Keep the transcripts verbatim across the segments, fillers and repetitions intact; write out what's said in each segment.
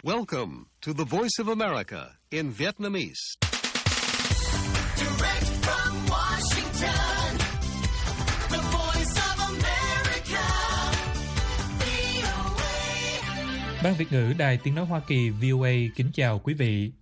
Welcome to the Voice of America in Vietnamese. Direct from Washington, the Voice of America, vê o a. Ban Việt ngữ Đài Tiếng nói Hoa Kỳ vê o a kính chào quý vị.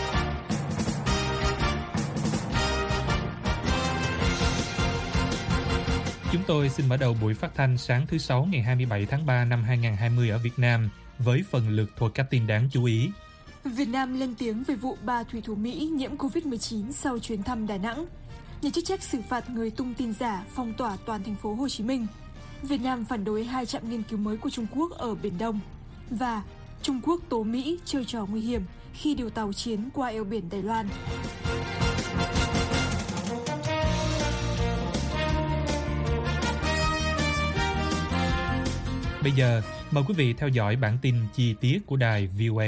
Chúng tôi xin mở đầu buổi phát thanh sáng thứ Sáu ngày hai mươi bảy tháng ba năm hai nghìn không trăm hai mươi ở Việt Nam với phần lượt thuộc các tin đáng chú ý. Việt Nam lên tiếng về vụ ba thủy thủ Mỹ nhiễm covid mười chín sau chuyến thăm Đà Nẵng. Nhà chức trách xử phạt người tung tin giả, phong tỏa toàn thành phố Hồ Chí Minh. Việt Nam phản đối hai trạm nghiên cứu mới của Trung Quốc ở Biển Đông. Và Trung Quốc tố Mỹ chơi trò nguy hiểm khi điều tàu chiến qua eo biển Đài Loan. Bây giờ, mời quý vị theo dõi bản tin chi tiết của đài vê o a.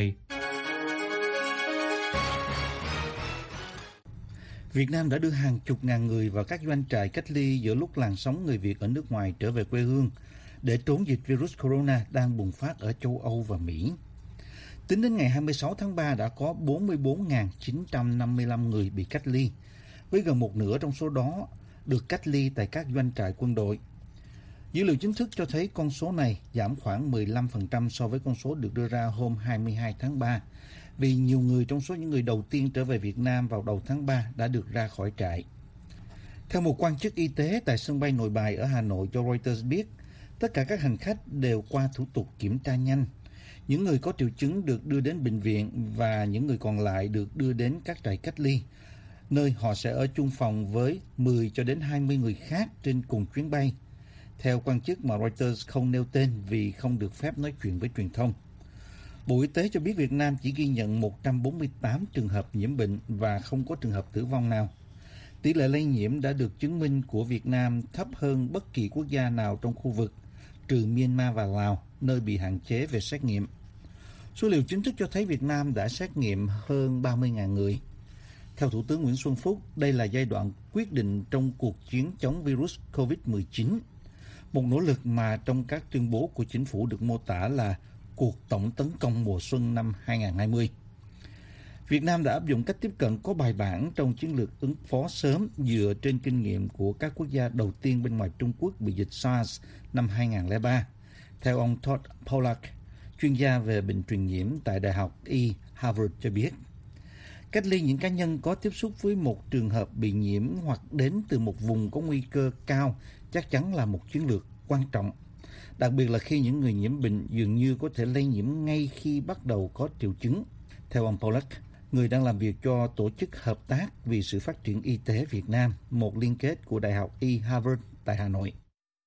Việt Nam đã đưa hàng chục ngàn người vào các doanh trại cách ly giữa lúc làn sóng người Việt ở nước ngoài trở về quê hương để trốn dịch virus corona đang bùng phát ở châu Âu và Mỹ. Tính đến ngày hai mươi sáu tháng ba đã có bốn mươi bốn nghìn chín trăm năm mươi lăm người bị cách ly, với gần một nửa trong số đó được cách ly tại các doanh trại quân đội. Dữ liệu chính thức cho thấy con số này giảm khoảng mười lăm phần trăm so với con số được đưa ra hôm hai mươi hai tháng ba, vì nhiều người trong số những người đầu tiên trở về Việt Nam vào đầu tháng ba đã được ra khỏi trại. Theo một quan chức y tế tại sân bay Nội Bài ở Hà Nội cho Reuters biết, tất cả các hành khách đều qua thủ tục kiểm tra nhanh. Những người có triệu chứng được đưa đến bệnh viện và những người còn lại được đưa đến các trại cách ly, nơi họ sẽ ở chung phòng với mười cho đến hai mươi người khác trên cùng chuyến bay. Theo quan chức mà Reuters không nêu tên vì không được phép nói chuyện với truyền thông. Bộ Y tế cho biết Việt Nam chỉ ghi nhận một trăm bốn mươi tám trường hợp nhiễm bệnh và không có trường hợp tử vong nào. Tỷ lệ lây nhiễm đã được chứng minh của Việt Nam thấp hơn bất kỳ quốc gia nào trong khu vực, trừ Myanmar và Lào, nơi bị hạn chế về xét nghiệm. Số liệu chính thức cho thấy Việt Nam đã xét nghiệm hơn ba mươi nghìn người. Theo Thủ tướng Nguyễn Xuân Phúc, đây là giai đoạn quyết định trong cuộc chiến chống virus covid mười chín. Một nỗ lực mà trong các tuyên bố của chính phủ được mô tả là cuộc tổng tấn công mùa xuân năm hai nghìn không trăm hai mươi. Việt Nam đã áp dụng cách tiếp cận có bài bản trong chiến lược ứng phó sớm dựa trên kinh nghiệm của các quốc gia đầu tiên bên ngoài Trung Quốc bị dịch SARS năm hai nghìn không trăm lẻ ba. Theo ông Todd Pollack, chuyên gia về bệnh truyền nhiễm tại Đại học Y Harvard cho biết, cách ly những cá nhân có tiếp xúc với một trường hợp bị nhiễm hoặc đến từ một vùng có nguy cơ cao chắc chắn là một chiến lược quan trọng, đặc biệt là khi những người nhiễm bệnh dường như có thể lây nhiễm ngay khi bắt đầu có triệu chứng. Theo ông Pollack, người đang làm việc cho Tổ chức Hợp tác vì sự phát triển y tế Việt Nam, một liên kết của Đại học Y Harvard tại Hà Nội.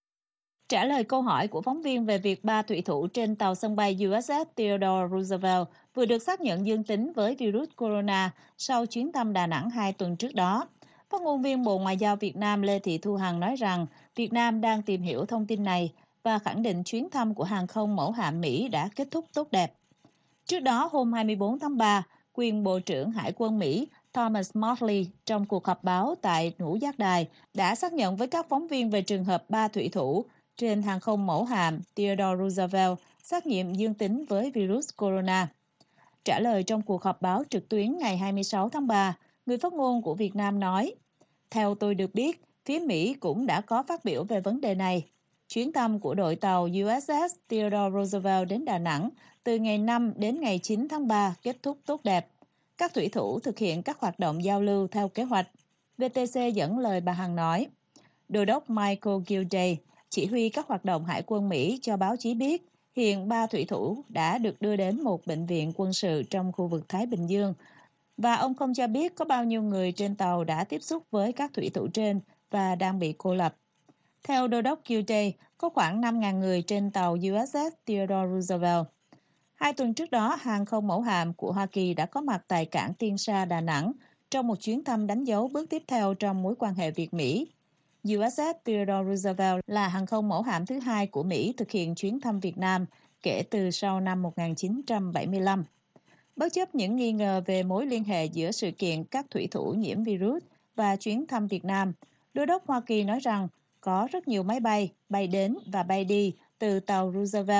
Trả lời câu hỏi của phóng viên về việc ba thủy thủ trên tàu sân bay u ét ét Theodore Roosevelt vừa được xác nhận dương tính với virus corona sau chuyến thăm Đà Nẵng hai tuần trước đó, phát ngôn viên Bộ Ngoại giao Việt Nam Lê Thị Thu Hằng nói rằng Việt Nam đang tìm hiểu thông tin này và khẳng định chuyến thăm của hàng không mẫu hạm Mỹ đã kết thúc tốt đẹp. Trước đó, hôm hai mươi bốn tháng ba, quyền Bộ trưởng Hải quân Mỹ Thomas Modly trong cuộc họp báo tại Ngũ Giác Đài đã xác nhận với các phóng viên về trường hợp ba thủy thủ trên hàng không mẫu hạm Theodore Roosevelt xét nghiệm dương tính với virus corona. Trả lời trong cuộc họp báo trực tuyến ngày hai mươi sáu tháng ba, người phát ngôn của Việt Nam nói, theo tôi được biết, phía Mỹ cũng đã có phát biểu về vấn đề này. Chuyến thăm của đội tàu u ét ét Theodore Roosevelt đến Đà Nẵng từ ngày năm đến ngày chín tháng ba kết thúc tốt đẹp. Các thủy thủ thực hiện các hoạt động giao lưu theo kế hoạch. vê tê xê dẫn lời bà Hằng nói, Đô đốc Michael Gilday, chỉ huy các hoạt động Hải quân Mỹ cho báo chí biết, hiện ba thủy thủ đã được đưa đến một bệnh viện quân sự trong khu vực Thái Bình Dương, và ông không cho biết có bao nhiêu người trên tàu đã tiếp xúc với các thủy thủ trên và đang bị cô lập. Theo Đô đốc Gilday, có khoảng năm nghìn người trên tàu u ét ét Theodore Roosevelt. Hai tuần trước đó, hàng không mẫu hạm của Hoa Kỳ đã có mặt tại cảng Tiên Sa, Đà Nẵng trong một chuyến thăm đánh dấu bước tiếp theo trong mối quan hệ Việt-Mỹ. u ét ét Theodore Roosevelt là hàng không mẫu hạm thứ hai của Mỹ thực hiện chuyến thăm Việt Nam kể từ sau năm một nghìn chín trăm bảy mươi lăm. Bất chấp những nghi ngờ về mối liên hệ giữa sự kiện các thủy thủ nhiễm virus và chuyến thăm Việt Nam, Đô đốc Hoa Kỳ nói rằng có rất nhiều máy bay bay đến và bay đi từ tàu Roosevelt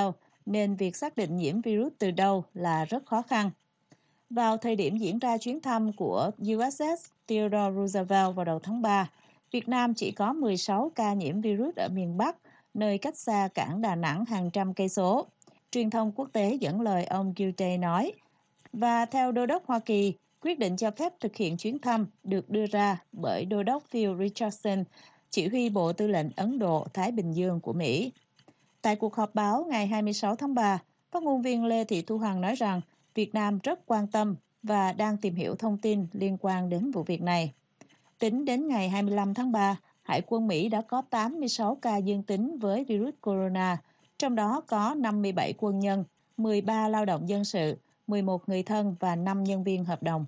nên việc xác định nhiễm virus từ đâu là rất khó khăn. Vào thời điểm diễn ra chuyến thăm của u ét ét Theodore Roosevelt vào đầu tháng ba, Việt Nam chỉ có mười sáu ca nhiễm virus ở miền Bắc, nơi cách xa cảng Đà Nẵng hàng trăm cây số. Truyền thông quốc tế dẫn lời ông Guterres nói, và theo Đô đốc Hoa Kỳ, quyết định cho phép thực hiện chuyến thăm được đưa ra bởi Đô đốc Phil Richardson, chỉ huy Bộ Tư lệnh Ấn Độ-Thái Bình Dương của Mỹ. Tại cuộc họp báo ngày hai mươi sáu tháng ba, phát ngôn viên Lê Thị Thu Hằng nói rằng Việt Nam rất quan tâm và đang tìm hiểu thông tin liên quan đến vụ việc này. Tính đến ngày hai mươi lăm tháng ba, Hải quân Mỹ đã có tám mươi sáu ca dương tính với virus corona, trong đó có năm mươi bảy quân nhân, mười ba lao động dân sự, mười một người thân và năm nhân viên hợp đồng.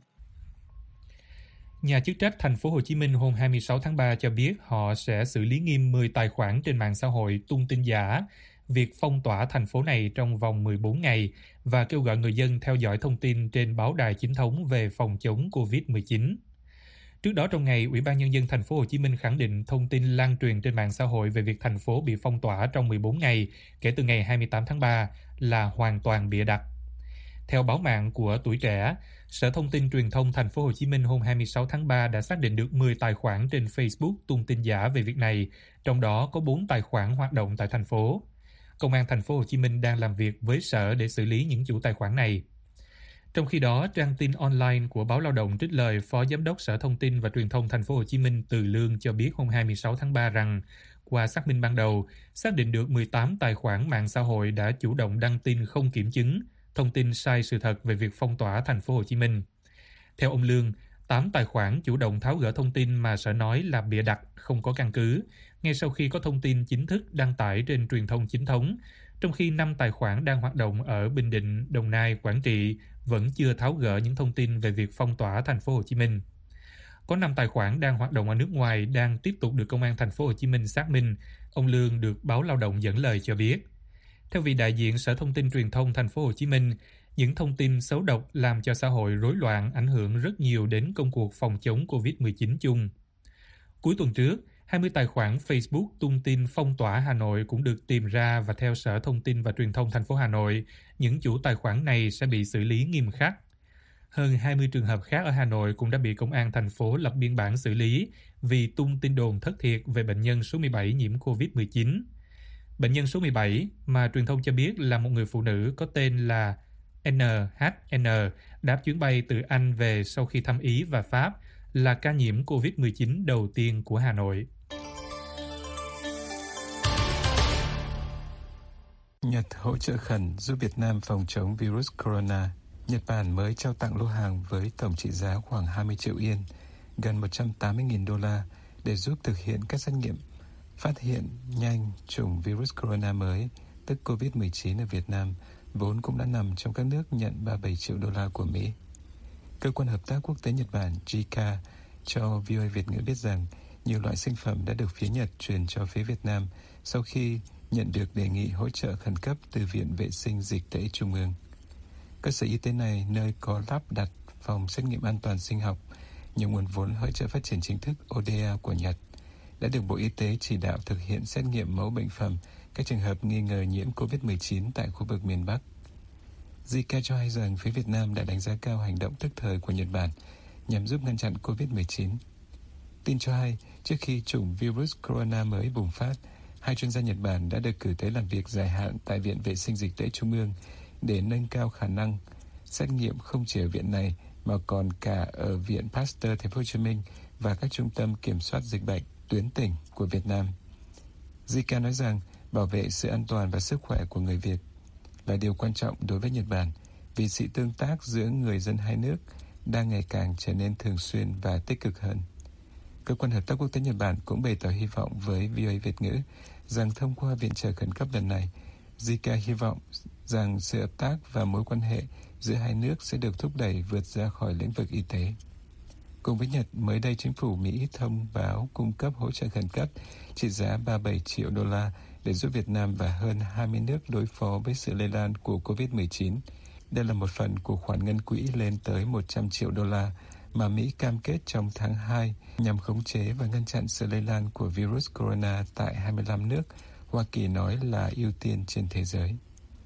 Nhà chức trách thành phố Hồ Chí Minh hôm hai mươi sáu tháng ba cho biết họ sẽ xử lý nghiêm mười tài khoản trên mạng xã hội tung tin giả, việc phong tỏa thành phố này trong vòng mười bốn ngày và kêu gọi người dân theo dõi thông tin trên báo đài chính thống về phòng chống covid mười chín. Trước đó trong ngày, Ủy ban Nhân dân thành phố Hồ Chí Minh khẳng định thông tin lan truyền trên mạng xã hội về việc thành phố bị phong tỏa trong mười bốn ngày kể từ ngày hai mươi tám tháng ba là hoàn toàn bịa đặt. Theo báo mạng của Tuổi Trẻ, Sở Thông tin Truyền thông thành phố Hồ Chí Minh hôm hai mươi sáu tháng ba đã xác định được mười tài khoản trên Facebook tung tin giả về việc này, trong đó có bốn tài khoản hoạt động tại thành phố. Công an thành phố Hồ Chí Minh đang làm việc với Sở để xử lý những chủ tài khoản này. Trong khi đó, trang tin online của Báo Lao động trích lời Phó Giám đốc Sở Thông tin và Truyền thông thành phố Hồ Chí Minh Từ Lương cho biết hôm hai mươi sáu tháng ba rằng, qua xác minh ban đầu, xác định được mười tám tài khoản mạng xã hội đã chủ động đăng tin không kiểm chứng, thông tin sai sự thật về việc phong tỏa thành phố Hồ Chí Minh. Theo ông Lương, tám tài khoản chủ động tháo gỡ thông tin mà Sở nói là bịa đặt, không có căn cứ, ngay sau khi có thông tin chính thức đăng tải trên truyền thông chính thống, trong khi năm tài khoản đang hoạt động ở Bình Định, Đồng Nai, Quảng Trị vẫn chưa tháo gỡ những thông tin về việc phong tỏa thành phố Hồ Chí Minh. Có năm tài khoản đang hoạt động ở nước ngoài đang tiếp tục được Công an thành phố Hồ Chí Minh xác minh, ông Lương được Báo Lao động dẫn lời cho biết. Theo vị đại diện Sở Thông tin Truyền thông thành phố Hồ Chí Minh, những thông tin xấu độc làm cho xã hội rối loạn ảnh hưởng rất nhiều đến công cuộc phòng chống covid mười chín chung. Cuối tuần trước, hai mươi tài khoản Facebook tung tin phong tỏa Hà Nội cũng được tìm ra và theo Sở Thông tin và Truyền thông thành phố Hà Nội, những chủ tài khoản này sẽ bị xử lý nghiêm khắc. Hơn hai mươi trường hợp khác ở Hà Nội cũng đã bị Công an thành phố lập biên bản xử lý vì tung tin đồn thất thiệt về bệnh nhân số mười bảy nhiễm covid mười chín. Bệnh nhân số mười bảy mà truyền thông cho biết là một người phụ nữ có tên là en hát en đáp chuyến bay từ Anh về sau khi thăm Ý và Pháp, là ca nhiễm covid mười chín đầu tiên của Hà Nội. Nhật hỗ trợ khẩn giúp Việt Nam phòng chống virus corona. Nhật Bản mới trao tặng lô hàng với tổng trị giá khoảng hai mươi triệu yên, gần một trăm tám mươi nghìn đô la để giúp thực hiện các xét nghiệm phát hiện nhanh chủng virus corona mới, tức covid mười chín ở Việt Nam, vốn cũng đã nằm trong các nước nhận ba mươi bảy triệu đô la của Mỹ. Cơ quan Hợp tác Quốc tế Nhật Bản J I C A cho vê o a Việt ngữ biết rằng nhiều loại sinh phẩm đã được phía Nhật chuyển cho phía Việt Nam sau khi nhận được đề nghị hỗ trợ khẩn cấp từ Viện Vệ sinh Dịch tễ Trung ương. Cơ sở y tế này, nơi có lắp đặt phòng xét nghiệm an toàn sinh học, nhiều nguồn vốn hỗ trợ phát triển chính thức o đê a của Nhật, đã được Bộ Y tế chỉ đạo thực hiện xét nghiệm mẫu bệnh phẩm các trường hợp nghi ngờ nhiễm covid mười chín tại khu vực miền Bắc. J I C A cho hay rằng phía Việt Nam đã đánh giá cao hành động tức thời của Nhật Bản nhằm giúp ngăn chặn covid mười chín. Tin cho hay, trước khi chủng virus corona mới bùng phát, hai chuyên gia Nhật Bản đã được cử tới làm việc dài hạn tại Viện Vệ sinh Dịch tễ Trung ương để nâng cao khả năng xét nghiệm không chỉ ở viện này mà còn cả ở Viện Pasteur Thành phố Hồ Chí Minh và các trung tâm kiểm soát dịch bệnh tuyến tỉnh của Việt Nam. J I C A nói rằng bảo vệ sự an toàn và sức khỏe của người Việt là điều quan trọng đối với Nhật Bản vì sự tương tác giữa người dân hai nước đang ngày càng trở nên thường xuyên và tích cực hơn. Cơ quan Hợp tác Quốc tế Nhật Bản cũng bày tỏ hy vọng với vê o a Việt ngữ rằng thông qua viện trợ khẩn cấp lần này, J I C A hy vọng rằng sự hợp tác và mối quan hệ giữa hai nước sẽ được thúc đẩy vượt ra khỏi lĩnh vực y tế. Cùng với Nhật, mới đây chính phủ Mỹ thông báo cung cấp hỗ trợ khẩn cấp trị giá ba mươi bảy triệu đô la để giúp Việt Nam và hơn hai mươi nước đối phó với sự lây lan của covid mười chín. Đây là một phần của khoản ngân quỹ lên tới một trăm triệu đô la mà Mỹ cam kết trong tháng hai nhằm khống chế và ngăn chặn sự lây lan của virus corona tại hai mươi lăm nước Hoa Kỳ nói là ưu tiên trên thế giới.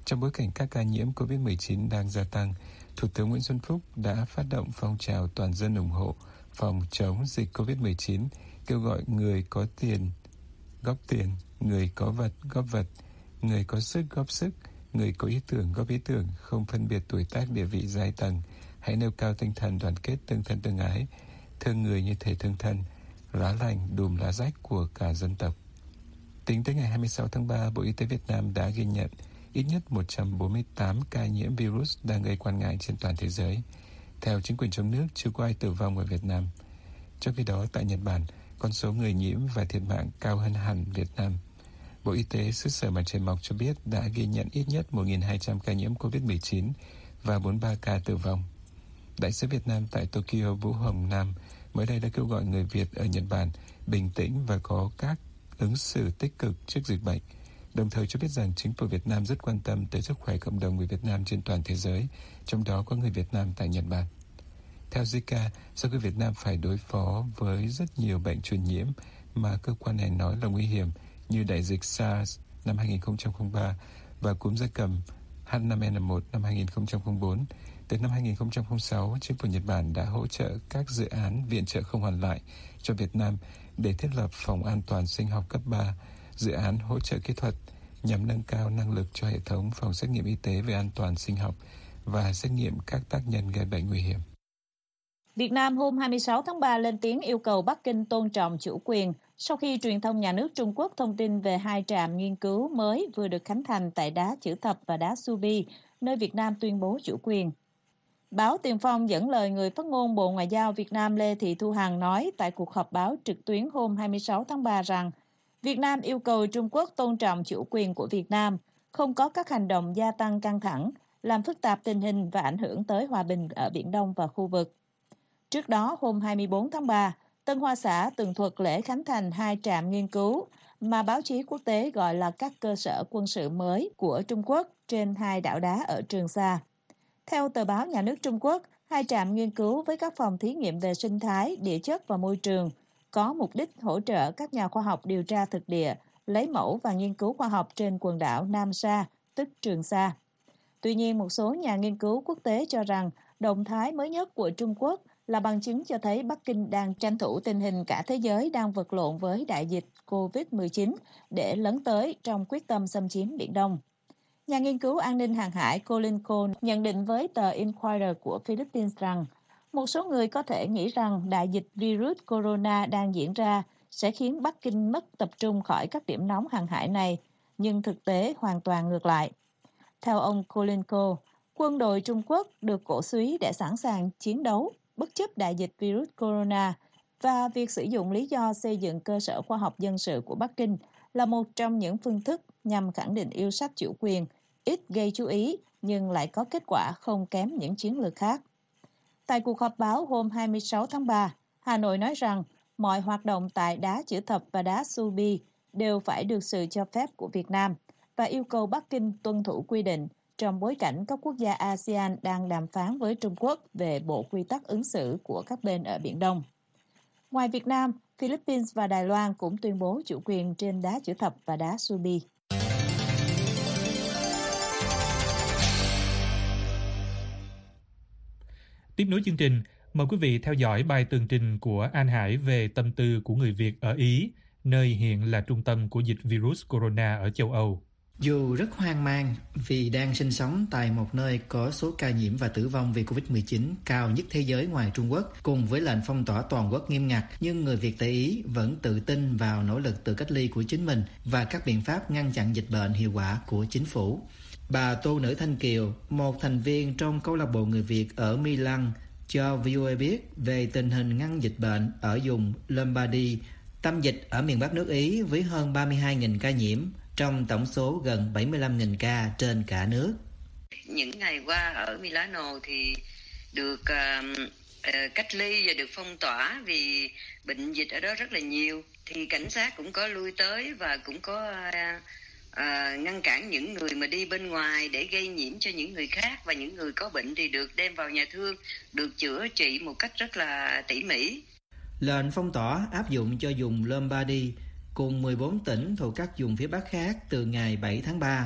Trong bối cảnh các ca nhiễm covid mười chín đang gia tăng, Thủ tướng Nguyễn Xuân Phúc đã phát động phong trào toàn dân ủng hộ phòng chống dịch covid mười chín, kêu gọi người có tiền góp tiền, người có vật góp vật, người có sức góp sức, người có ý tưởng góp ý tưởng, không phân biệt tuổi tác, địa vị, giai tầng. Hãy nêu cao tinh thần đoàn kết, tương thân tương ái, thương người như thể thương thân, lá lành đùm lá rách của cả dân tộc. Tính tới ngày hai mươi sáu tháng ba, Bộ Y tế Việt Nam đã ghi nhận ít nhất một trăm bốn mươi tám ca nhiễm virus đang gây quan ngại trên toàn thế giới. Theo chính quyền trong nước, chưa có ai tử vong ở Việt Nam. Trong khi đó, tại Nhật Bản, con số người nhiễm và thiệt mạng cao hơn hẳn Việt Nam. Bộ Y tế xứ sở mặt trời mọc cho biết đã ghi nhận ít nhất một nghìn hai trăm ca nhiễm covid mười chín và bốn mươi ba ca tử vong. Đại sứ Việt Nam tại Tokyo Vũ Hồng Nam mới đây đã kêu gọi người Việt ở Nhật Bản bình tĩnh và có các ứng xử tích cực trước dịch bệnh, đồng thời cho biết rằng chính phủ Việt Nam rất quan tâm tới sức khỏe cộng đồng người Việt Nam trên toàn thế giới, trong đó có người Việt Nam tại Nhật Bản. Theo Zika, sau khi Việt Nam phải đối phó với rất nhiều bệnh truyền nhiễm mà cơ quan này nói là nguy hiểm như đại dịch SARS năm hai nghìn không trăm lẻ ba và cúm gia cầm H năm N một năm hai nghìn không trăm lẻ bốn, từ năm hai nghìn không trăm lẻ sáu, chính phủ Nhật Bản đã hỗ trợ các dự án viện trợ không hoàn lại cho Việt Nam để thiết lập phòng an toàn sinh học cấp ba, dự án hỗ trợ kỹ thuật nhằm nâng cao năng lực cho hệ thống phòng xét nghiệm y tế về an toàn sinh học và xét nghiệm các tác nhân gây bệnh nguy hiểm. Việt Nam hôm hai mươi sáu tháng ba lên tiếng yêu cầu Bắc Kinh tôn trọng chủ quyền sau khi truyền thông nhà nước Trung Quốc thông tin về hai trạm nghiên cứu mới vừa được khánh thành tại đá Chữ Thập và đá Subi, nơi Việt Nam tuyên bố chủ quyền. Báo Tiền Phong dẫn lời người phát ngôn Bộ Ngoại giao Việt Nam Lê Thị Thu Hằng nói tại cuộc họp báo trực tuyến hôm hai mươi sáu tháng ba rằng Việt Nam yêu cầu Trung Quốc tôn trọng chủ quyền của Việt Nam, không có các hành động gia tăng căng thẳng, làm phức tạp tình hình và ảnh hưởng tới hòa bình ở Biển Đông và khu vực. Trước đó, hôm hai mươi bốn tháng ba, Tân Hoa Xã tường thuật lễ khánh thành hai trạm nghiên cứu mà báo chí quốc tế gọi là các cơ sở quân sự mới của Trung Quốc trên hai đảo đá ở Trường Sa. Theo tờ báo nhà nước Trung Quốc, hai trạm nghiên cứu với các phòng thí nghiệm về sinh thái, địa chất và môi trường có mục đích hỗ trợ các nhà khoa học điều tra thực địa, lấy mẫu và nghiên cứu khoa học trên quần đảo Nam Sa, tức Trường Sa. Tuy nhiên, một số nhà nghiên cứu quốc tế cho rằng động thái mới nhất của Trung Quốc là bằng chứng cho thấy Bắc Kinh đang tranh thủ tình hình cả thế giới đang vật lộn với đại dịch covid mười chín để lấn tới trong quyết tâm xâm chiếm Biển Đông. Nhà nghiên cứu an ninh hàng hải Colin Cole nhận định với tờ Inquirer của Philippines rằng một số người có thể nghĩ rằng đại dịch virus corona đang diễn ra sẽ khiến Bắc Kinh mất tập trung khỏi các điểm nóng hàng hải này, nhưng thực tế hoàn toàn ngược lại. Theo ông Colin Cole, quân đội Trung Quốc được cổ súy để sẵn sàng chiến đấu bất chấp đại dịch virus corona và việc sử dụng lý do xây dựng cơ sở khoa học dân sự của Bắc Kinh là một trong những phương thức nhằm khẳng định yêu sách chủ quyền, ít gây chú ý nhưng lại có kết quả không kém những chiến lược khác. Tại cuộc họp báo hôm hai mươi sáu tháng ba, Hà Nội nói rằng mọi hoạt động tại đá Chữ Thập và đá Subi đều phải được sự cho phép của Việt Nam và yêu cầu Bắc Kinh tuân thủ quy định trong bối cảnh các quốc gia a sê an đang đàm phán với Trung Quốc về bộ quy tắc ứng xử của các bên ở Biển Đông. Ngoài Việt Nam, Philippines và Đài Loan cũng tuyên bố chủ quyền trên đá Chữ Thập và đá Subi. Tiếp nối chương trình, mời quý vị theo dõi bài tường trình của An Hải về tâm tư của người Việt ở Ý, nơi hiện là trung tâm của dịch virus corona ở châu Âu. Dù rất hoang mang vì đang sinh sống tại một nơi có số ca nhiễm và tử vong vì covid mười chín cao nhất thế giới ngoài Trung Quốc, cùng với lệnh phong tỏa toàn quốc nghiêm ngặt, nhưng người Việt tại Ý vẫn tự tin vào nỗ lực tự cách ly của chính mình và các biện pháp ngăn chặn dịch bệnh hiệu quả của chính phủ. Bà Tô Nữ Thanh Kiều, một thành viên trong câu lạc bộ người Việt ở Milan, cho vê o a biết về tình hình ngăn dịch bệnh ở vùng Lombardy, tâm dịch ở miền Bắc nước Ý với hơn ba mươi hai nghìn ca nhiễm, trong tổng số gần bảy mươi lăm nghìn ca trên cả nước. Những ngày qua ở Milano thì được uh, uh, cách ly và được phong tỏa vì bệnh dịch ở đó rất là nhiều. Thì cảnh sát cũng có lui tới và cũng có uh, uh, ngăn cản những người mà đi bên ngoài để gây nhiễm cho những người khác, và những người có bệnh thì được đem vào nhà thương, được chữa trị một cách rất là tỉ mỉ. Lệnh phong tỏa áp dụng cho vùng Lombardy cùng mười bốn tỉnh thuộc các vùng phía Bắc khác từ ngày bảy tháng ba,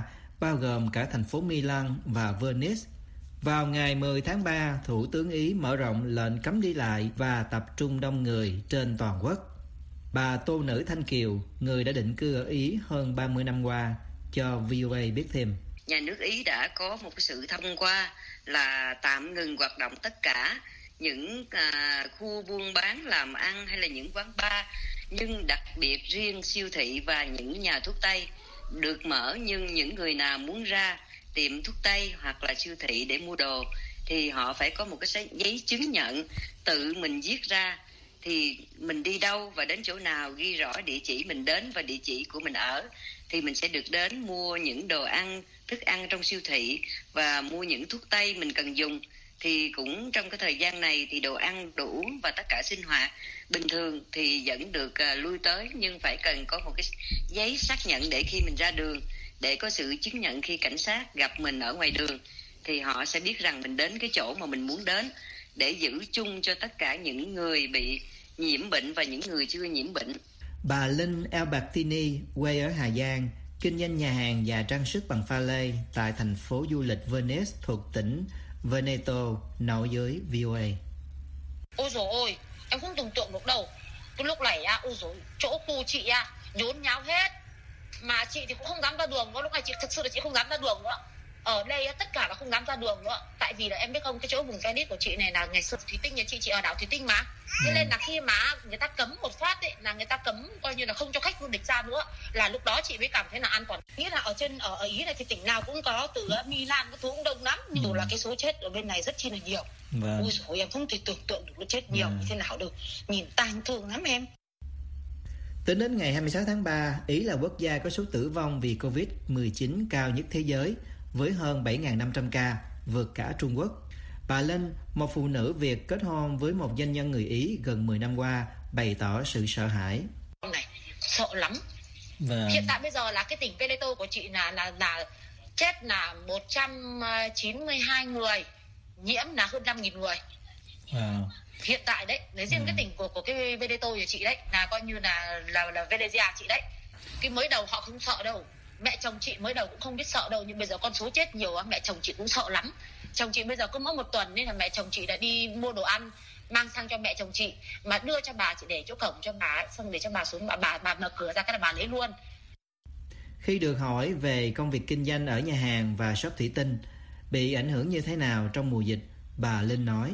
bao gồm cả thành phố Milan và Venice. Vào ngày mười tháng ba, Thủ tướng Ý mở rộng lệnh cấm đi lại và tập trung đông người trên toàn quốc. Bà Tô Nữ Thanh Kiều, người đã định cư ở Ý hơn ba mươi năm qua, cho vê o a biết thêm. Nhà nước Ý đã có một cái sự thông qua là tạm ngừng hoạt động tất cả những à, khu buôn bán làm ăn hay là những quán bar, nhưng đặc biệt riêng siêu thị và những nhà thuốc tây được mở, nhưng những người nào muốn ra tiệm thuốc tây hoặc là siêu thị để mua đồ thì họ phải có một cái giấy chứng nhận tự mình viết ra, thì mình đi đâu và đến chỗ nào ghi rõ địa chỉ mình đến và địa chỉ của mình ở thì mình sẽ được đến mua những đồ ăn, thức ăn trong siêu thị và mua những thuốc tây mình cần dùng. Thì cũng trong cái thời gian này thì đồ ăn, đồ uống và tất cả sinh hoạt bình thường thì vẫn được uh, lui tới, nhưng phải cần có một cái giấy xác nhận để khi mình ra đường, để có sự chứng nhận khi cảnh sát gặp mình ở ngoài đường thì họ sẽ biết rằng mình đến cái chỗ mà mình muốn đến, để giữ chung cho tất cả những người bị nhiễm bệnh và những người chưa nhiễm bệnh. Bà Linh Albertini, quê ở Hà Giang, kinh doanh nhà hàng và trang sức bằng pha lê tại thành phố du lịch Venice thuộc tỉnh Veneto, nói với vê o a. Ôi dồi ôi, em không tưởng tượng được đâu. Cái lúc này á, ôi dồi, chỗ khu chị á, nhốn nháo hết. Mà chị thì cũng không dám ra đường nữa, lúc này chị thực sự là chị không dám ra đường nữa. Ở đây tất cả là không dám ra đường nữa. Tại vì là em biết không, cái chỗ vùng Venice của chị này là ngày xưa Thủy Tinh, nhà chị chị ở đảo Thủy Tinh mà. Thế nên là khi mà người ta cấm một phát ấy, là người ta cấm coi như là không cho khách du lịch ra nữa, là lúc đó chị mới cảm thấy là an toàn. Nghĩ là ở trên ở, ở Ý này thì tỉnh nào cũng có, từ Milan cái thứ cũng đông lắm, nhưng ừ. là cái số chết ở bên này rất chi là nhiều. Vâng. Ôi dồi, em không thể tưởng tượng được nó chết nhiều vâng. như thế nào được. Nhìn tang thương lắm em. Tính đến ngày hai mươi sáu tháng ba, Ý là quốc gia có số tử vong vì covid mười chín cao nhất thế giới, với hơn bảy nghìn năm trăm ca, vượt cả Trung Quốc. Bà Linh, một phụ nữ Việt kết hôn với một doanh nhân người Ý gần mười năm qua, bày tỏ sự sợ hãi. Này, sợ lắm. Vâng. Hiện tại bây giờ là cái tỉnh Veneto của chị là là là chết là một trăm chín mươi hai người, nhiễm là hơn năm nghìn người. Wow. Hiện tại đấy, lấy riêng ừ. cái tỉnh của của cái Veneto của chị đấy là coi như là là là Venezia chị đấy. Cái mới đầu họ không sợ đâu. Mẹ chồng chị mới đầu cũng không biết sợ đâu, nhưng bây giờ con số chết nhiều á, mẹ chồng chị cũng sợ lắm. Chồng chị bây giờ cứ mỗi một tuần nên là mẹ chồng chị đã đi mua đồ ăn mang sang cho mẹ chồng chị, mà đưa cho bà, chị để chỗ cổng cho bà, xong để cho bà xuống, bà bà, bà mở cửa ra cái là bà lấy luôn. Khi được hỏi về công việc kinh doanh ở nhà hàng và shop thủy tinh bị ảnh hưởng như thế nào trong mùa dịch, bà Linh nói: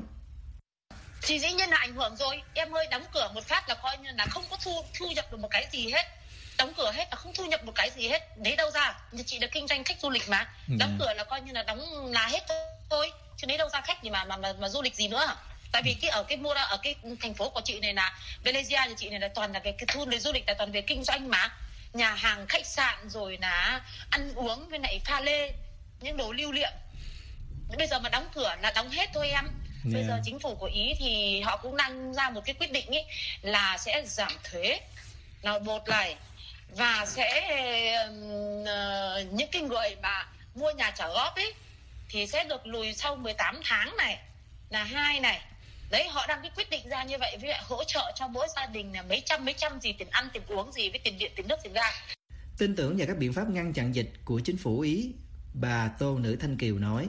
Thì dĩ nhiên là ảnh hưởng rồi, em ơi, đóng cửa một phát là coi như là không có thu thu nhập được một cái gì hết. Đóng cửa hết là không thu nhập một cái gì hết, lấy đâu ra? Như chị đã kinh doanh khách du lịch mà, ừ. đóng cửa là coi như là đóng là hết thôi, chứ lấy đâu ra khách gì mà mà mà, mà du lịch gì nữa. Tại vì cái ở cái mua ở cái thành phố của chị này là Venezia nhà chị này là toàn là về cái thu về du lịch, là toàn về kinh doanh mà, nhà hàng, khách sạn, rồi là ăn uống với lại pha lê, những đồ lưu niệm. Bây giờ mà đóng cửa là đóng hết thôi em. Yeah. Bây giờ chính phủ của Ý thì họ cũng đang ra một cái quyết định ấy là sẽ giảm thuế là bột này, và sẽ uh, những cái người mà mua nhà trả góp ấy thì sẽ được lùi sau mười tám tháng này, là hai này. Đấy, họ đang cái quyết định ra như vậy, với lại hỗ trợ cho mỗi gia đình là mấy trăm mấy trăm gì, tiền ăn, tiền uống gì, với tiền điện, tiền nước, tiền ga. Tin tưởng vào các biện pháp ngăn chặn dịch của chính phủ Ý, bà Tô Nữ Thanh Kiều nói: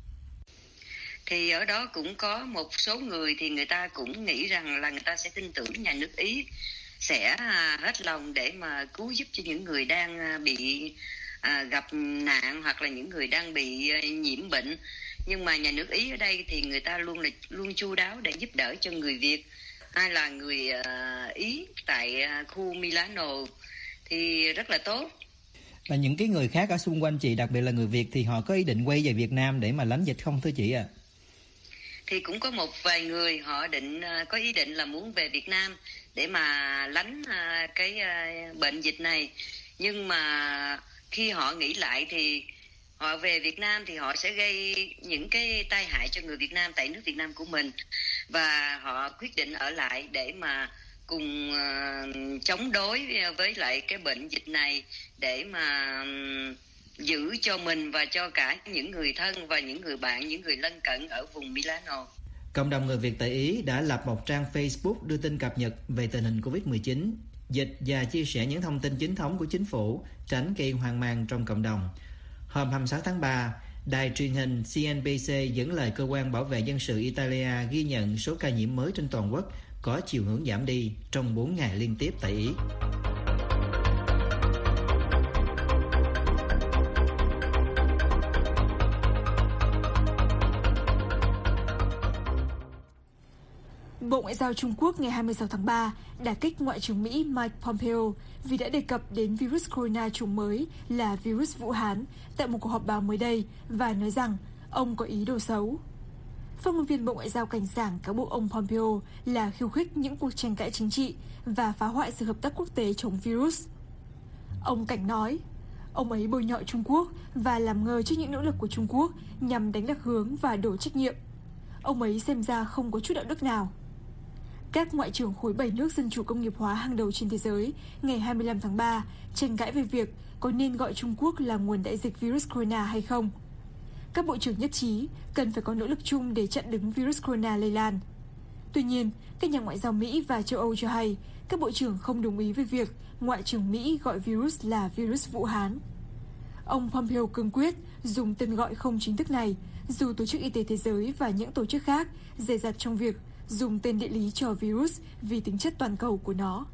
Thì ở đó cũng có một số người thì người ta cũng nghĩ rằng là người ta sẽ tin tưởng nhà nước Ý sẽ hết lòng để mà cứu giúp cho những người đang bị à, gặp nạn hoặc là những người đang bị nhiễm bệnh. Nhưng mà nhà nước Ý ở đây thì người ta luôn là luôn chu đáo để giúp đỡ cho người Việt hay là người à, Ý tại à, khu Milano thì rất là tốt. Và những cái người khác ở xung quanh chị, đặc biệt là người Việt, thì họ có ý định quay về Việt Nam để mà lánh dịch không thưa chị ạ? À? Thì cũng có một vài người họ định có ý định là muốn về Việt Nam để mà lánh cái bệnh dịch này, nhưng mà khi họ nghĩ lại thì họ về Việt Nam thì họ sẽ gây những cái tai hại cho người Việt Nam tại nước Việt Nam của mình, và họ quyết định ở lại để mà cùng uh, chống đối với lại cái bệnh dịch này, để mà um, giữ cho mình và cho cả những người thân và những người bạn, những người lân cận ở vùng Milano. Cộng đồng người Việt tại Ý đã lập một trang Facebook đưa tin cập nhật về tình hình covid mười chín, dịch và chia sẻ những thông tin chính thống của chính phủ, tránh gây hoang mang trong cộng đồng. Hôm hai mươi sáu tháng ba, đài truyền hình xê en bê xê dẫn lời cơ quan bảo vệ dân sự Italia ghi nhận số ca nhiễm mới trên toàn quốc có chiều hướng giảm đi trong bốn ngày liên tiếp tại Ý. Bộ Ngoại giao Trung Quốc ngày hai mươi sáu tháng ba đả kích Ngoại trưởng Mỹ Mike Pompeo vì đã đề cập đến virus corona chủng mới là virus Vũ Hán tại một cuộc họp báo mới đây và nói rằng ông có ý đồ xấu. Phát ngôn viên Bộ Ngoại giao cảnh sảng cáo buộc ông Pompeo là khiêu khích những cuộc tranh cãi chính trị và phá hoại sự hợp tác quốc tế chống virus. Ông Cảnh nói, ông ấy bôi nhọ Trung Quốc và làm ngơ trước những nỗ lực của Trung Quốc nhằm đánh lạc hướng và đổ trách nhiệm. Ông ấy xem ra không có chút đạo đức nào. Các ngoại trưởng khối bảy nước dân chủ công nghiệp hóa hàng đầu trên thế giới ngày hai mươi lăm tháng ba tranh cãi về việc có nên gọi Trung Quốc là nguồn đại dịch virus corona hay không. Các bộ trưởng nhất trí cần phải có nỗ lực chung để chặn đứng virus corona lây lan. Tuy nhiên, các nhà ngoại giao Mỹ và châu Âu cho hay các bộ trưởng không đồng ý với việc Ngoại trưởng Mỹ gọi virus là virus Vũ Hán. Ông Pompeo cương quyết dùng tên gọi không chính thức này, dù Tổ chức Y tế Thế giới và những tổ chức khác dè dặt trong việc dùng tên địa lý cho virus vì tính chất toàn cầu của nó.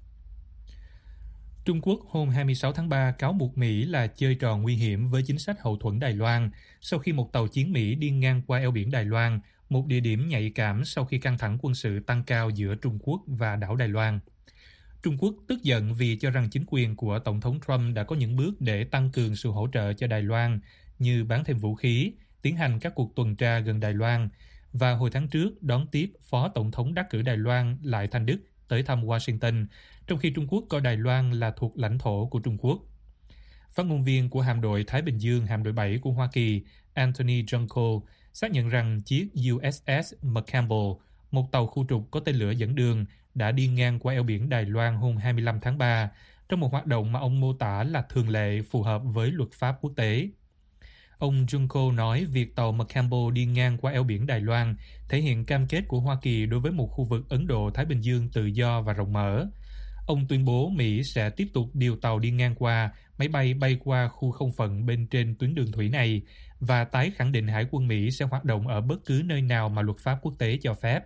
Trung Quốc hôm hai mươi sáu tháng ba cáo buộc Mỹ là chơi trò nguy hiểm với chính sách hậu thuẫn Đài Loan sau khi một tàu chiến Mỹ đi ngang qua eo biển Đài Loan, một địa điểm nhạy cảm sau khi căng thẳng quân sự tăng cao giữa Trung Quốc và đảo Đài Loan. Trung Quốc tức giận vì cho rằng chính quyền của Tổng thống Trump đã có những bước để tăng cường sự hỗ trợ cho Đài Loan, như bán thêm vũ khí, tiến hành các cuộc tuần tra gần Đài Loan, và hồi tháng trước đón tiếp Phó Tổng thống đắc cử Đài Loan Lại Thanh Đức tới thăm Washington, trong khi Trung Quốc coi Đài Loan là thuộc lãnh thổ của Trung Quốc. Phát ngôn viên của hạm đội Thái Bình Dương, hạm đội bảy của Hoa Kỳ, Anthony Junko, xác nhận rằng chiếc u ét ét McCampbell, một tàu khu trục có tên lửa dẫn đường, đã đi ngang qua eo biển Đài Loan hôm hai mươi lăm tháng ba, trong một hoạt động mà ông mô tả là thường lệ phù hợp với luật pháp quốc tế. Ông Junko nói việc tàu McCampbell đi ngang qua eo biển Đài Loan thể hiện cam kết của Hoa Kỳ đối với một khu vực Ấn Độ-Thái Bình Dương tự do và rộng mở. Ông tuyên bố Mỹ sẽ tiếp tục điều tàu đi ngang qua, máy bay bay qua khu không phận bên trên tuyến đường thủy này và tái khẳng định Hải quân Mỹ sẽ hoạt động ở bất cứ nơi nào mà luật pháp quốc tế cho phép.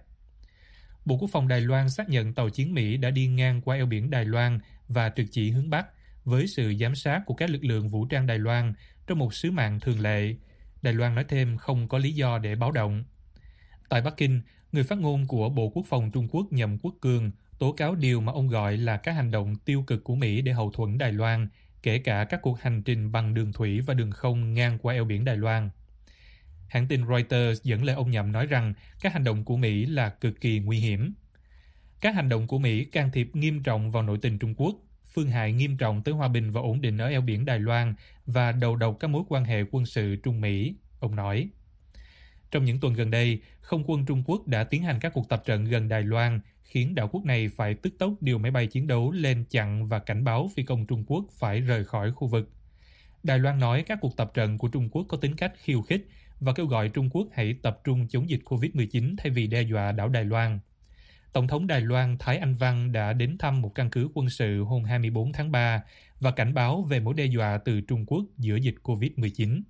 Bộ Quốc phòng Đài Loan xác nhận tàu chiến Mỹ đã đi ngang qua eo biển Đài Loan và trực chỉ hướng Bắc với sự giám sát của các lực lượng vũ trang Đài Loan trong một sứ mạng thường lệ. Đài Loan nói thêm không có lý do để báo động. Tại Bắc Kinh, người phát ngôn của Bộ Quốc phòng Trung Quốc Nhậm Quốc Cường tố cáo điều mà ông gọi là các hành động tiêu cực của Mỹ để hậu thuẫn Đài Loan, kể cả các cuộc hành trình bằng đường thủy và đường không ngang qua eo biển Đài Loan. Hãng tin Reuters dẫn lời ông Nhậm nói rằng các hành động của Mỹ là cực kỳ nguy hiểm. Các hành động của Mỹ can thiệp nghiêm trọng vào nội tình Trung Quốc, phương hại nghiêm trọng tới hòa bình và ổn định ở eo biển Đài Loan và đầu độc các mối quan hệ quân sự Trung Mỹ, ông nói. Trong những tuần gần đây, không quân Trung Quốc đã tiến hành các cuộc tập trận gần Đài Loan, khiến đảo quốc này phải tức tốc điều máy bay chiến đấu lên chặn và cảnh báo phi công Trung Quốc phải rời khỏi khu vực. Đài Loan nói các cuộc tập trận của Trung Quốc có tính cách khiêu khích và kêu gọi Trung Quốc hãy tập trung chống dịch covid mười chín thay vì đe dọa đảo Đài Loan. Tổng thống Đài Loan Thái Anh Văn đã đến thăm một căn cứ quân sự hôm hai mươi bốn tháng ba và cảnh báo về mối đe dọa từ Trung Quốc giữa dịch covid mười chín.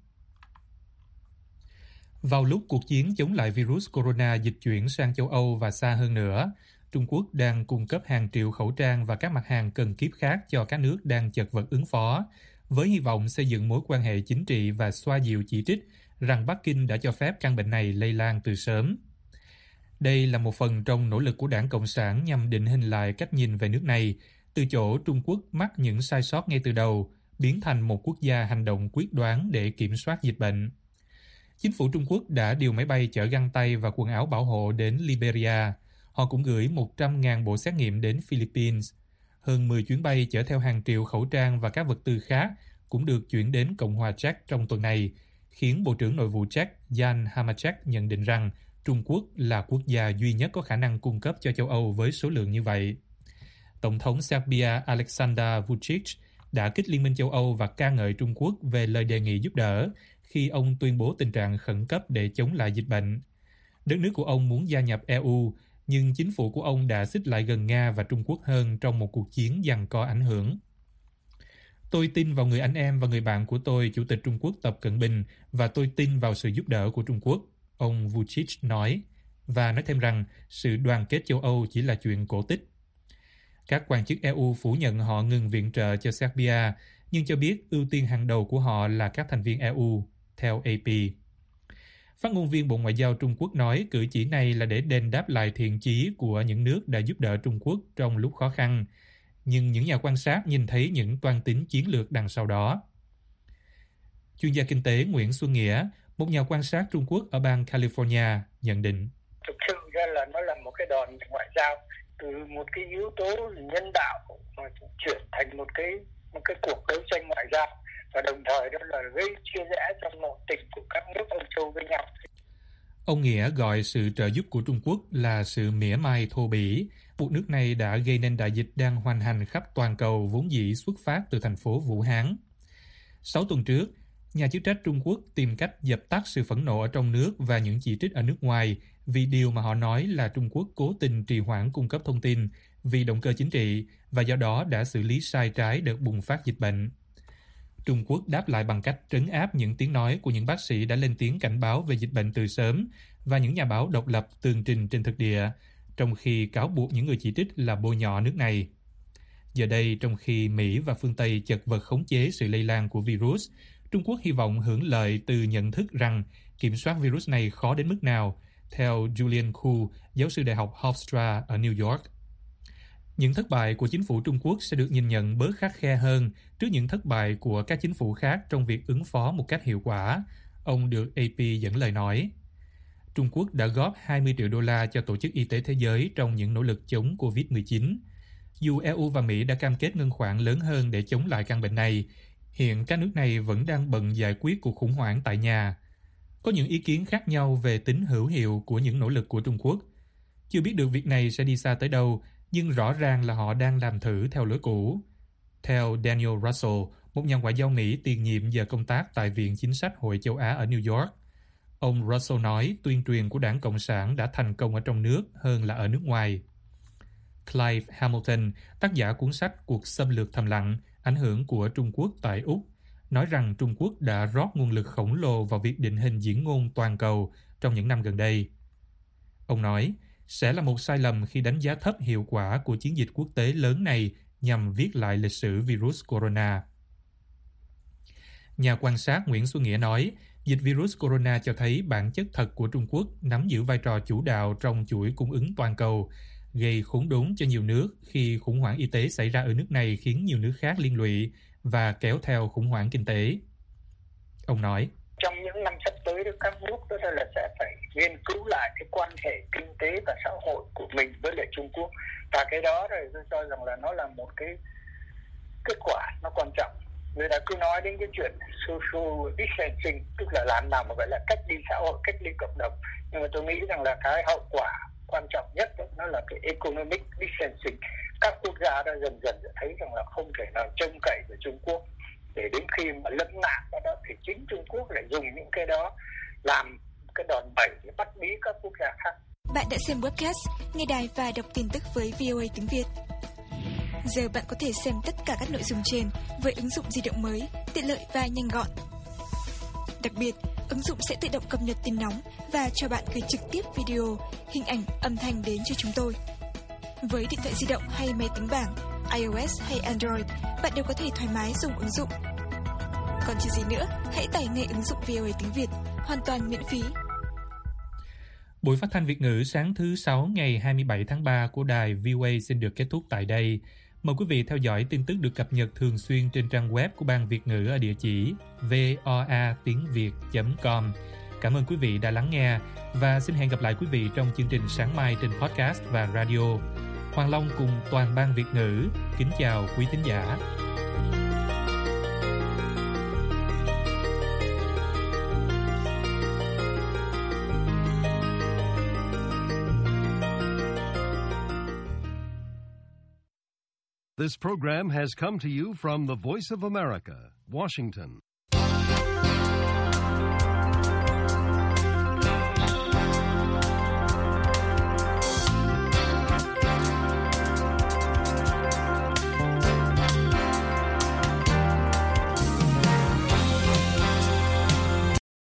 Vào lúc cuộc chiến chống lại virus corona dịch chuyển sang châu Âu và xa hơn nữa, Trung Quốc đang cung cấp hàng triệu khẩu trang và các mặt hàng cần kíp khác cho các nước đang chật vật ứng phó, với hy vọng xây dựng mối quan hệ chính trị và xoa dịu chỉ trích rằng Bắc Kinh đã cho phép căn bệnh này lây lan từ sớm. Đây là một phần trong nỗ lực của Đảng Cộng sản nhằm định hình lại cách nhìn về nước này, từ chỗ Trung Quốc mắc những sai sót ngay từ đầu, biến thành một quốc gia hành động quyết đoán để kiểm soát dịch bệnh. Chính phủ Trung Quốc đã điều máy bay chở găng tay và quần áo bảo hộ đến Liberia. Họ cũng gửi một trăm nghìn bộ xét nghiệm đến Philippines. Hơn mười chuyến bay chở theo hàng triệu khẩu trang và các vật tư khác cũng được chuyển đến Cộng hòa Czech trong tuần này, khiến Bộ trưởng Nội vụ Czech Jan Hamáček nhận định rằng Trung Quốc là quốc gia duy nhất có khả năng cung cấp cho châu Âu với số lượng như vậy. Tổng thống Serbia Aleksandar Vučić đã kích Liên minh châu Âu và ca ngợi Trung Quốc về lời đề nghị giúp đỡ khi ông tuyên bố tình trạng khẩn cấp để chống lại dịch bệnh. Đất nước của ông muốn gia nhập e u, nhưng chính phủ của ông đã xích lại gần Nga và Trung Quốc hơn trong một cuộc chiến giằng co ảnh hưởng. Tôi tin vào người anh em và người bạn của tôi, Chủ tịch Trung Quốc Tập Cận Bình, và tôi tin vào sự giúp đỡ của Trung Quốc, ông Vučić nói, và nói thêm rằng sự đoàn kết châu Âu chỉ là chuyện cổ tích. Các quan chức e u phủ nhận họ ngừng viện trợ cho Serbia, nhưng cho biết ưu tiên hàng đầu của họ là các thành viên e u, theo a pê. Phát ngôn viên Bộ Ngoại giao Trung Quốc nói cử chỉ này là để đền đáp lại thiện chí của những nước đã giúp đỡ Trung Quốc trong lúc khó khăn, nhưng những nhà quan sát nhìn thấy những toan tính chiến lược đằng sau đó. Chuyên gia kinh tế Nguyễn Xuân Nghĩa, một nhà quan sát Trung Quốc ở bang California, nhận định. Thực sự ra là nó là một cái đòn ngoại giao, từ một cái yếu tố nhân đạo mà chuyển thành một cái một cái cuộc đấu tranh ngoại giao, và đồng thời đó là gây chia rẽ trong nội tình của các nước Âu Châu với nhau. Ông Nghĩa gọi sự trợ giúp của Trung Quốc là sự mỉa mai thô bỉ. Một nước này đã gây nên đại dịch đang hoành hành khắp toàn cầu vốn dĩ xuất phát từ thành phố Vũ Hán. Sáu tuần trước, nhà chức trách Trung Quốc tìm cách dập tắt sự phẫn nộ ở trong nước và những chỉ trích ở nước ngoài vì điều mà họ nói là Trung Quốc cố tình trì hoãn cung cấp thông tin vì động cơ chính trị và do đó đã xử lý sai trái đợt bùng phát dịch bệnh. Trung Quốc đáp lại bằng cách trấn áp những tiếng nói của những bác sĩ đã lên tiếng cảnh báo về dịch bệnh từ sớm và những nhà báo độc lập tường trình trên thực địa, trong khi cáo buộc những người chỉ trích là bôi nhọ nước này. Giờ đây, trong khi Mỹ và phương Tây chật vật khống chế sự lây lan của virus, Trung Quốc hy vọng hưởng lợi từ nhận thức rằng kiểm soát virus này khó đến mức nào, theo Julian Khu, giáo sư Đại học Hofstra ở New York. Những thất bại của chính phủ Trung Quốc sẽ được nhìn nhận bớt khắt khe hơn trước những thất bại của các chính phủ khác trong việc ứng phó một cách hiệu quả, ông được a pê dẫn lời nói. Trung Quốc đã góp hai mươi triệu đô la cho Tổ chức Y tế Thế giới trong những nỗ lực chống covid mười chín. Dù e u và Mỹ đã cam kết ngân khoản lớn hơn để chống lại căn bệnh này, hiện các nước này vẫn đang bận giải quyết cuộc khủng hoảng tại nhà. Có những ý kiến khác nhau về tính hữu hiệu của những nỗ lực của Trung Quốc. Chưa biết được việc này sẽ đi xa tới đâu, nhưng rõ ràng là họ đang làm thử theo lối cũ. Theo Daniel Russell, một nhà ngoại giao Mỹ tiền nhiệm giờ công tác tại Viện Chính sách Hội châu Á ở New York, ông Russell nói tuyên truyền của Đảng Cộng sản đã thành công ở trong nước hơn là ở nước ngoài. Clive Hamilton, tác giả cuốn sách Cuộc xâm lược thầm lặng, ảnh hưởng của Trung Quốc tại Úc, nói rằng Trung Quốc đã rót nguồn lực khổng lồ vào việc định hình diễn ngôn toàn cầu trong những năm gần đây. Ông nói, sẽ là một sai lầm khi đánh giá thấp hiệu quả của chiến dịch quốc tế lớn này nhằm viết lại lịch sử virus corona. Nhà quan sát Nguyễn Xuân Nghĩa nói, dịch virus corona cho thấy bản chất thật của Trung Quốc nắm giữ vai trò chủ đạo trong chuỗi cung ứng toàn cầu, gây khốn đốn cho nhiều nước khi khủng hoảng y tế xảy ra ở nước này khiến nhiều nước khác liên lụy và kéo theo khủng hoảng kinh tế. Ông nói, trong những năm sắp tới, các nước đó là sẽ phải nghiên cứu lại cái quan hệ kinh tế và xã hội của mình với lại Trung Quốc. Và cái đó rồi tôi cho rằng là nó là một cái kết quả nó quan trọng. Người ta cứ nói đến cái chuyện social distancing, tức là làm nào mà gọi là cách ly xã hội, cách ly cộng đồng. Nhưng mà tôi nghĩ rằng là cái hậu quả quan trọng nhất đó, nó là cái economic distancing. Các quốc gia đã dần dần thấy rằng là không thể nào trông cậy vào Trung Quốc. Để đến khi mà lấn nạn đó thì chính Trung Quốc lại dùng những cái đó làm cái đòn bẩy để bắt bí các quốc gia khác. Bạn đã xem webcast, nghe đài và đọc tin tức với vê o a tiếng Việt. Giờ bạn có thể xem tất cả các nội dung trên với ứng dụng di động mới, tiện lợi và nhanh gọn. Đặc biệt, ứng dụng sẽ tự động cập nhật tin nóng và cho bạn gửi trực tiếp video, hình ảnh, âm thanh đến cho chúng tôi. Với điện thoại di động hay máy tính bảng, iOS hay Android, bạn đều có thể thoải mái dùng ứng dụng. Còn chờ gì nữa, hãy tải ngay ứng dụng vê o a tiếng Việt, hoàn toàn miễn phí. Buổi phát thanh Việt ngữ sáng thứ Sáu ngày hai mươi bảy tháng ba của đài vê o a xin được kết thúc tại đây. Mời quý vị theo dõi tin tức được cập nhật thường xuyên trên trang web của Ban Việt ngữ ở địa chỉ voa tiếng việt chấm com. Cảm ơn quý vị đã lắng nghe và xin hẹn gặp lại quý vị trong chương trình sáng mai trên podcast và radio. Hoàng Long cùng toàn Ban Việt ngữ kính chào quý thính giả. This program has come to you from the Voice of America, Washington.